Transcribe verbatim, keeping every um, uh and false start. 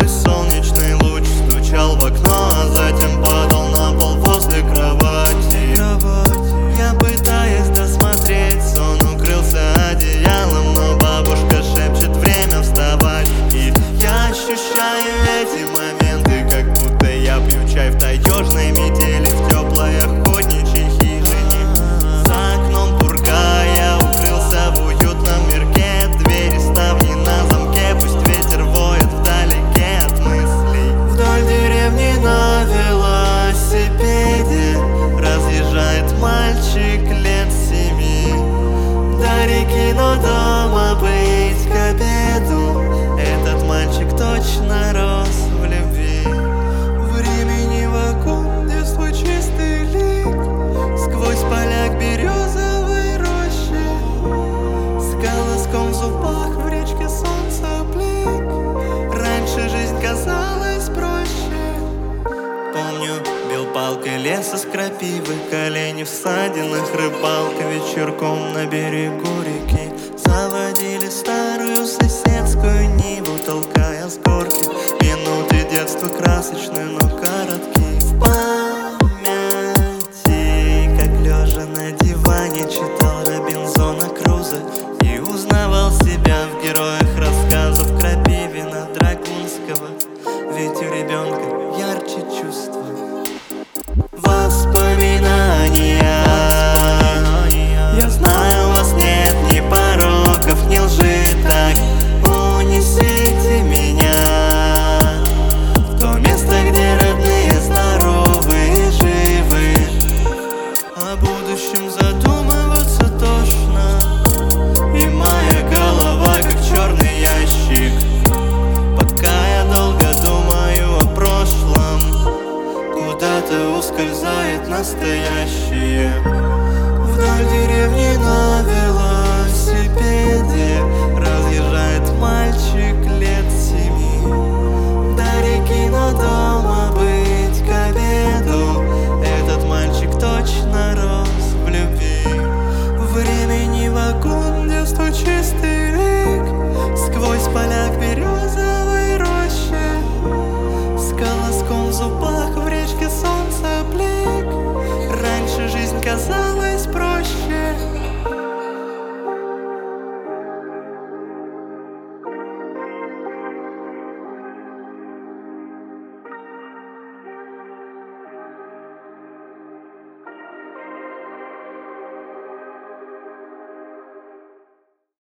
Первый солнечный луч стучал в окно, а затем падал на пол возле кровати. Я, пытаясь досмотреть сон, укрылся одеялом, но бабушка шепчет: время вставать. И я ощущаю эти моменты, как будто я пью чай в таежной метели, в теплой охотничьей хижине. За окном пурга, я укрылся в уютном мирке. Двери, ставни на замке, пусть ветер воет вдалеке от мыслей. Вдоль деревни на велосипеде разъезжает мальчик лет семи. До реки, но дома быть к обеду. Этот мальчик точно рос в любви. Времени вокруг, где свой чистый лик, сквозь поля к березовой роще, с колоском в зубах в речке солнца блик. Раньше жизнь казалась проще. Помню, бил палкой лес из крапивы, колени в ссадинах, рыбалка вечерком на берегу реки.